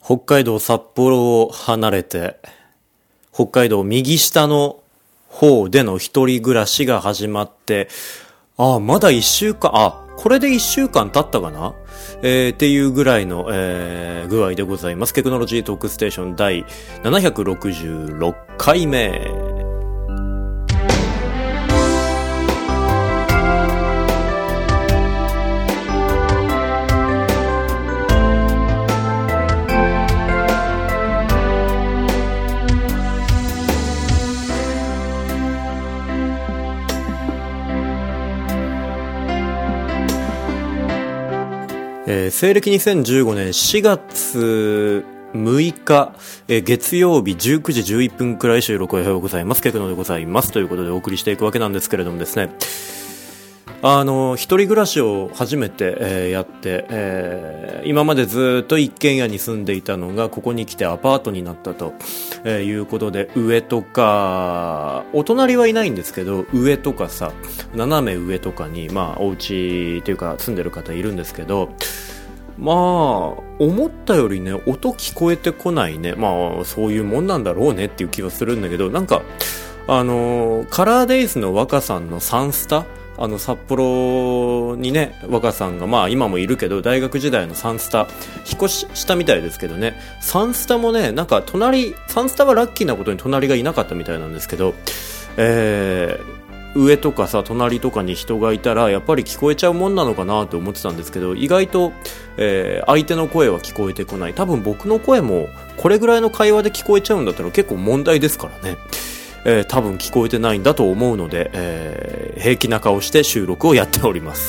北海道札幌を離れて、北海道右下の方での一人暮らしが始まって、まだ一週間、これで一週間経ったかなっていうぐらいの、具合でございます。テクノロジートークステーション第766回目。西暦2015年4月6日、月曜日19時11分くらい収録おはようございます。ケクノでございます。ということでお送りしていくわけなんですけれどもですね。一人暮らしを初めて、やって、今までずっと一軒家に住んでいたのがここに来てアパートになったと、いうことで、上とかお隣はいないんですけど、上とかさ、斜め上とかにお家というか住んでる方いるんですけど、思ったよりね、音聞こえてこないね。そういうもんなんだろうねっていう気はするんだけど、なんかカラーデイズの若さんのサンスタ、札幌にね、若さんが今もいるけど、大学時代のサンスタ引っ越ししたみたいですけどね、サンスタもね、なんかサンスタはラッキーなことに隣がいなかったみたいなんですけど、上とかさ、隣とかに人がいたらやっぱり聞こえちゃうもんなのかなと思ってたんですけど、意外と、相手の声は聞こえてこない。多分僕の声もこれぐらいの会話で聞こえちゃうんだったら結構問題ですからね。多分聞こえてないんだと思うので、平気な顔して収録をやっております。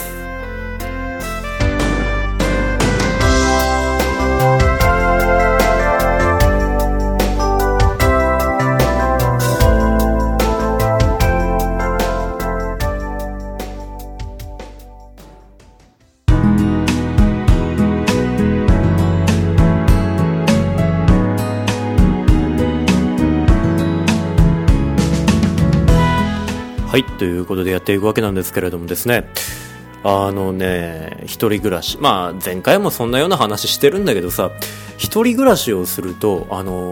はい、ということでやっていくわけなんですけれどもですね、一人暮らし、前回もそんなような話してるんだけどさ、一人暮らしをすると、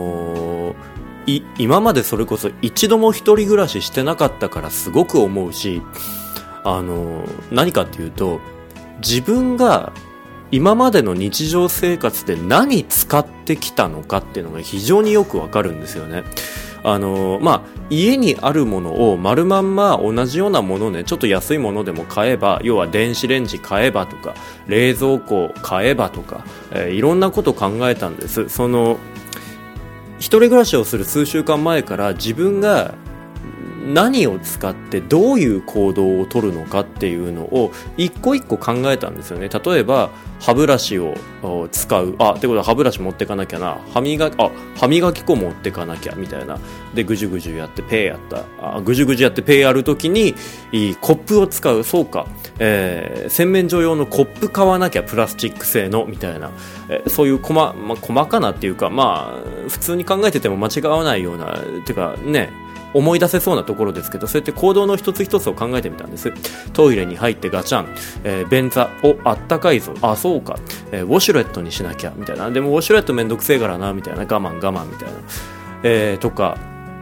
今までそれこそ一度も一人暮らししてなかったからすごく思うし、何かっていうと、自分が今までの日常生活で何使ってきたのかっていうのが非常によくわかるんですよね。家にあるものを丸まんま同じようなものね、ちょっと安いものでも買えば、要は電子レンジ買えばとか、冷蔵庫買えばとか、いろんなこと考えたんです。一人暮らしをする数週間前から自分が何を使ってどういう行動を取るのかっていうのを一個一個考えたんですよね。例えば歯ブラシを使う、ってことは歯ブラシ持ってかなきゃな、歯磨き粉持ってかなきゃみたいなで、ぐじゅぐじゅやってペーやったぐじゅぐじゅやってペーやるときにコップを使う、そうか、洗面所用のコップ買わなきゃ、プラスチック製のみたいな、そういう細かなっていうか、普通に考えてても間違わないようなてかね、思い出せそうなところですけど、そうやって行動の一つ一つを考えてみたんです。トイレに入ってガチャン、便座、あったかいぞ、そうか、ウォシュレットにしなきゃみたいな、でもウォシュレットめんどくせえからなみたいな、我慢みたいな、とか、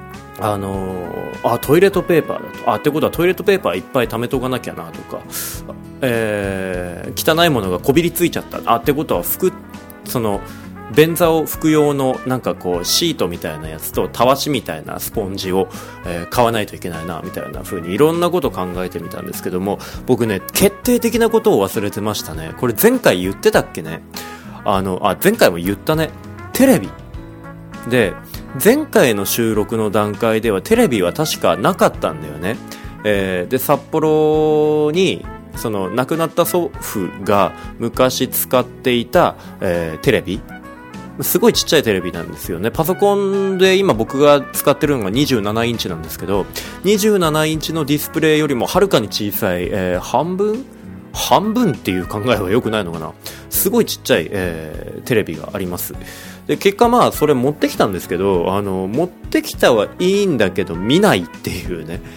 トイレットペーパーだと、ってことはトイレットペーパーいっぱい貯めとかなきゃなとか、汚いものがこびりついちゃった、ってことは便座を拭く用のなんかこうシートみたいなやつとたわしみたいなスポンジを、買わないといけないなみたいな風にいろんなことを考えてみたんですけども、僕ね、決定的なことを忘れてましたね。これ前回言ってたっけね。前回も言ったね。テレビで、前回の収録の段階ではテレビは確かなかったんだよね。で、札幌に亡くなった祖父が昔使っていた、テレビ、すごいちっちゃいテレビなんですよね。パソコンで今僕が使ってるのが27インチなんですけど、27インチのディスプレイよりもはるかに小さい、半分っていう考えは良くないのかな。すごいちっちゃい、テレビがあります。で、結果それ持ってきたんですけど、持ってきたはいいんだけど見ないっていうね。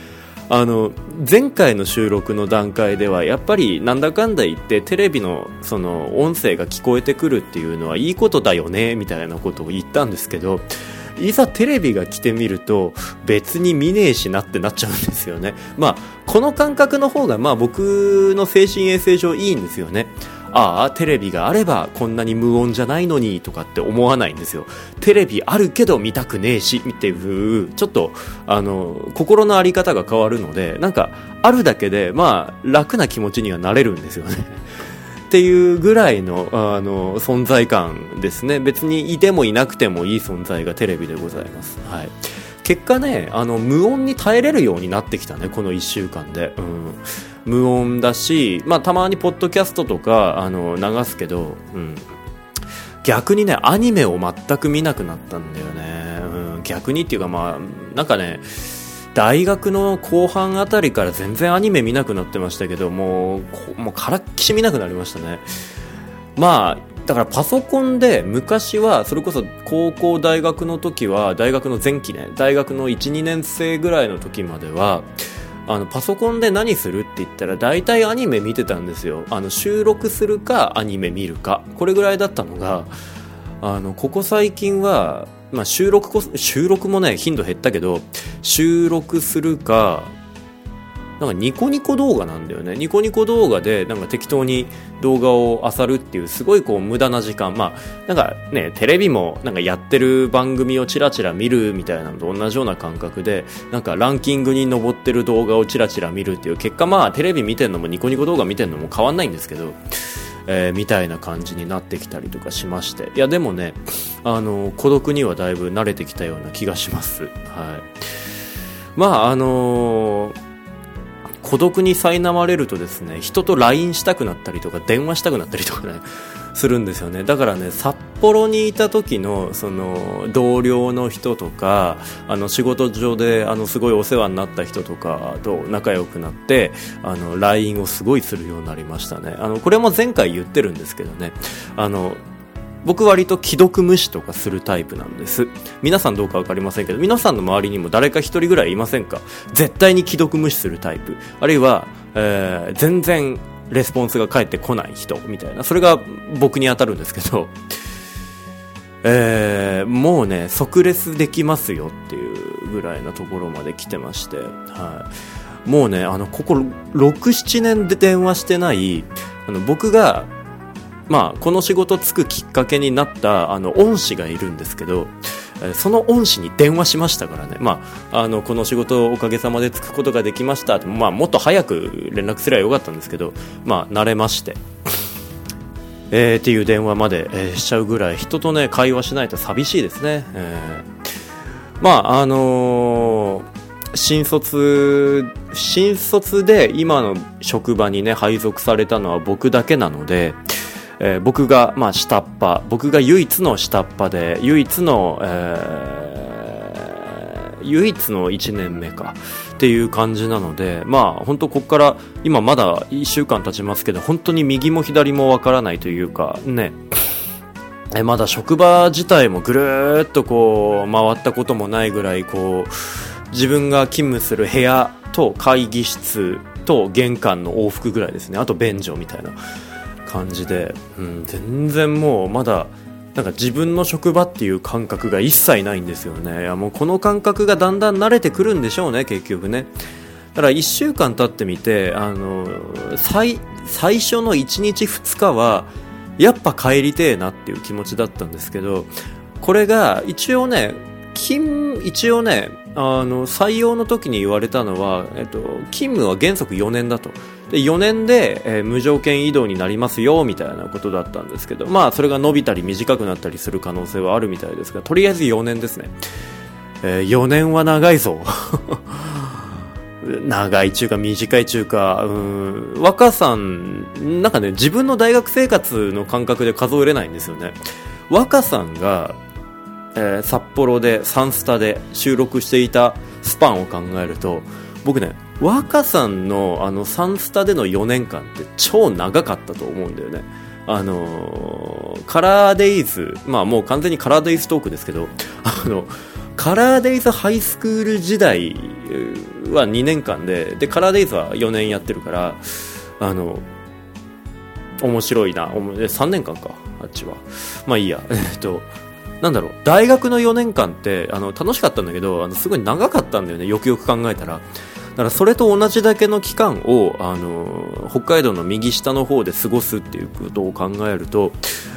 前回の収録の段階ではやっぱりなんだかんだ言ってテレビのその音声が聞こえてくるっていうのはいいことだよねみたいなことを言ったんですけど、いざテレビが来てみると別に見ねえしなってなっちゃうんですよね。この感覚の方が僕の精神衛生上いいんですよね。ああテレビがあればこんなに無音じゃないのにとかって思わないんですよ。テレビあるけど見たくねえしっていうちょっと心のあり方が変わるので、なんかあるだけで楽な気持ちにはなれるんですよねっていうぐらいの存在感ですね。別にいてもいなくてもいい存在がテレビでございます。はい。結果ね無音に耐えれるようになってきたね、この1週間で。無音だし、たまにポッドキャストとか流すけど、逆にねアニメを全く見なくなったんだよね。逆にっていうかなんかね、大学の後半あたりから全然アニメ見なくなってましたけど、もうからっきし見なくなりましたね。だからパソコンで昔はそれこそ高校大学の時は大学の前期ね、大学の 1,2 年生ぐらいの時まではパソコンで何するって言ったら大体アニメ見てたんですよ。収録するかアニメ見るか、これぐらいだったのがここ最近は、収録もね頻度減ったけど、収録するかなんかニコニコ動画なんだよね。ニコニコ動画でなんか適当に動画を漁るっていうすごい無駄な時間。なんかね、テレビもなんかやってる番組をチラチラ見るみたいなのと同じような感覚で、なんかランキングに上ってる動画をチラチラ見るっていう結果、テレビ見てんのもニコニコ動画見てんのも変わんないんですけど、みたいな感じになってきたりとかしまして、いやでもね孤独にはだいぶ慣れてきたような気がします。はい。孤独に苛まれるとですね、人と LINE したくなったりとか電話したくなったりとかねするんですよね。だからね、札幌にいた時のその同僚の人とか仕事上ですごいお世話になった人とかと仲良くなってLINE をすごいするようになりましたね。これも前回言ってるんですけどね、僕割と既読無視とかするタイプなんです。皆さんどうか分かりませんけど、皆さんの周りにも誰か一人ぐらいいませんか？絶対に既読無視するタイプ、あるいは、全然レスポンスが返ってこない人みたいな、それが僕に当たるんですけど、もうね即レスできますよっていうぐらいなところまで来てまして、はい、もうねここ 6,7 年で電話してない僕がこの仕事つくきっかけになった恩師がいるんですけど、その恩師に電話しましたからね。この仕事おかげさまでつくことができましたって、もっと早く連絡すればよかったんですけど、慣れまして、っていう電話まで、しちゃうぐらい人とね会話しないと寂しいですね。新卒で今の職場にね配属されたのは僕だけなので、僕が下っ端、僕が唯一の下っ端で唯一の1年目かっていう感じなので、本当ここから今まだ1週間経ちますけど、本当に右も左もわからないというかね、まだ職場自体もぐるーっと回ったこともないぐらい自分が勤務する部屋と会議室と玄関の往復ぐらいですね。あと便所みたいな感じで、全然もうまだなんか自分の職場っていう感覚が一切ないんですよね。いやもうこの感覚がだんだん慣れてくるんでしょうね、結局ね。だから1週間経ってみて最初の1日2日はやっぱ帰りてえなっていう気持ちだったんですけど、これが一応ね採用の時に言われたのは、勤務は原則4年だと。で4年で、無条件移動になりますよみたいなことだったんですけど、それが伸びたり短くなったりする可能性はあるみたいですが、とりあえず4年ですね。4年は長いぞ長い中か短い中か、若さんなんかね、自分の大学生活の感覚で数えれないんですよね。若さんが札幌でサンスタで収録していたスパンを考えると、僕ね若さんのサンスタでの4年間って超長かったと思うんだよね。カラーデイズ、もう完全にカラーデイズトークですけど、 カラーデイズハイスクール時代は2年間でカラーデイズは4年やってるから、面白いな。3年間か、あっちは。まあいいや。なんだろう、大学の4年間って楽しかったんだけど、すごい長かったんだよね、よくよく考えたら。だからそれと同じだけの期間を北海道の右下の方で過ごすっていうことを考えると、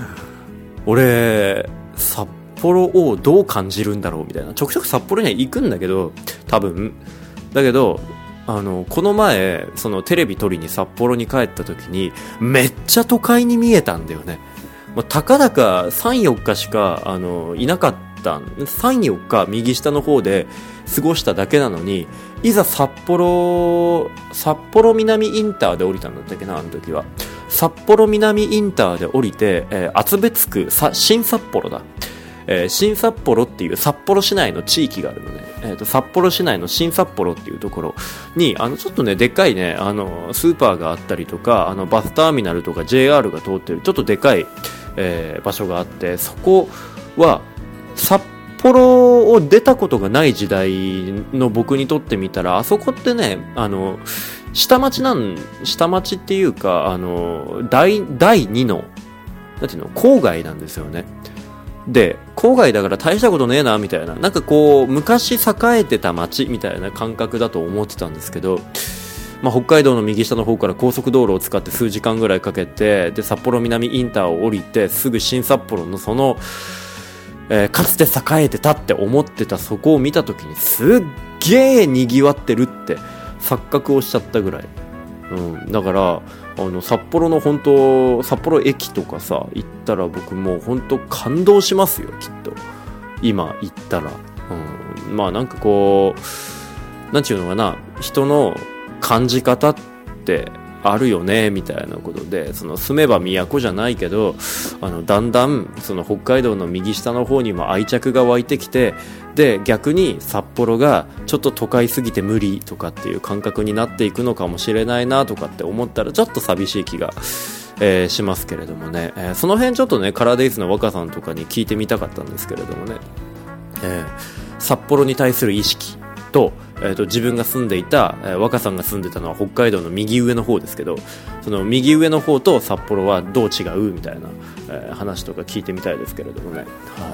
俺札幌をどう感じるんだろうみたいな。ちょくちょく札幌には行くんだけど、多分だけどこの前そのテレビ撮りに札幌に帰った時にめっちゃ都会に見えたんだよね。たかだか 3,4 日しかいなかった。 3,4 日右下の方で過ごしただけなのに、いざ札幌南インターで降りたんだったっけな、あの時は。札幌南インターで降りて、厚別区新札幌だ、新札幌っていう札幌市内の地域があるのね。札幌市内の新札幌っていうところにちょっとねでっかいねスーパーがあったりとかバスターミナルとか JR が通ってるちょっとでかい、場所があって、そこは札幌を出たことがない時代の僕にとってみたら、あそこってね下町っていうか第2のなんていうの郊外なんですよね。で郊外だから大したことねえなみたいな、なんかこう昔栄えてた町みたいな感覚だと思ってたんですけど、北海道の右下の方から高速道路を使って数時間ぐらいかけて、で札幌南インターを降りてすぐ新札幌のその、かつて栄えてたって思ってたそこを見た時にすっげえ賑わってるって錯覚をしちゃったぐらい、だから札幌駅とかさ行ったら僕もう本当感動しますよ、きっと今行ったら。なんかこうなんていうのかな、人の感じ方ってあるよねみたいなことで、その住めば都じゃないけどだんだんその北海道の右下の方にも愛着が湧いてきて、で逆に札幌がちょっと都会すぎて無理とかっていう感覚になっていくのかもしれないなとかって思ったらちょっと寂しい気が、しますけれどもね、その辺ちょっとねカラーデイズの若さんとかに聞いてみたかったんですけれどもね、札幌に対する意識と自分が住んでいた、若さんが住んでたのは北海道の右上の方ですけど、その右上の方と札幌はどう違うみたいな、話とか聞いてみたいですけれどもね。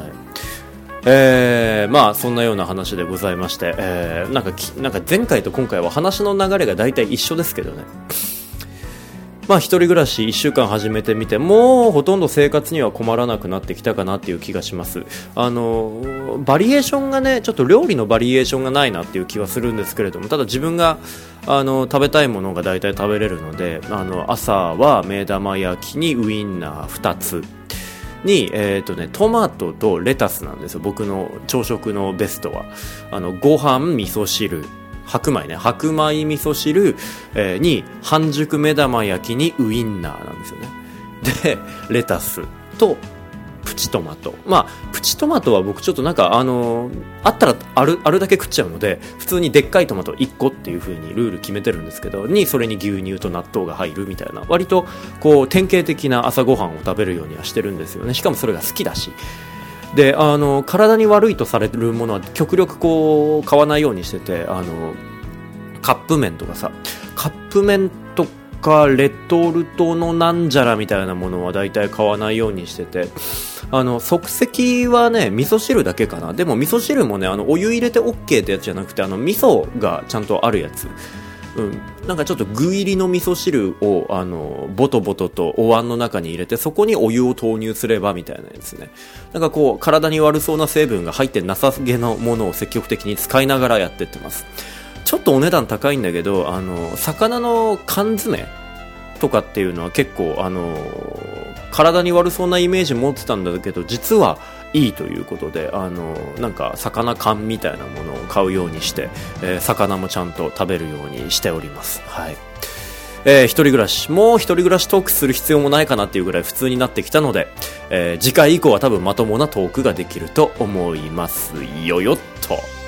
そんなような話でございまして、なんか前回と今回は話の流れが大体一緒ですけどね。一人暮らし1週間始めてみてもうほとんど生活には困らなくなってきたかなっていう気がします。バリエーションがねちょっと料理のバリエーションがないなっていう気はするんですけれども、ただ自分が食べたいものが大体食べれるので、朝は目玉焼きにウインナー2つに、トマトとレタスなんですよ、僕の朝食のベストは。ご飯味噌汁白米味噌汁、に半熟目玉焼きにウインナーなんですよね。でレタスとプチトマト、プチトマトは僕ちょっとなんかあったらあるだけ食っちゃうので、普通にでっかいトマト1個っていう風にルール決めてるんですけど、それに牛乳と納豆が入るみたいな、割とこう典型的な朝ごはんを食べるようにはしてるんですよね。しかもそれが好きだし、で体に悪いとされるものは極力こう買わないようにしてて、カップ麺とかさ、カップ麺とかレトルトのなんじゃらみたいなものはだいたい買わないようにしてて、即席はね味噌汁だけかな。でも味噌汁もねお湯入れて OK ってやつじゃなくて味噌がちゃんとあるやつ、なんかちょっと具入りの味噌汁をボトボトとお椀の中に入れて、そこにお湯を投入すればみたいなやつね。なんかこう体に悪そうな成分が入ってなさげなものを積極的に使いながらやってってます。ちょっとお値段高いんだけど魚の缶詰とかっていうのは結構体に悪そうなイメージ持ってたんだけど、実はいいということでなんか魚缶みたいなものを買うようにして、魚もちゃんと食べるようにしております。はい。一人暮らしトークする必要もないかなっていうぐらい普通になってきたので、次回以降は多分まともなトークができると思いますよよっと。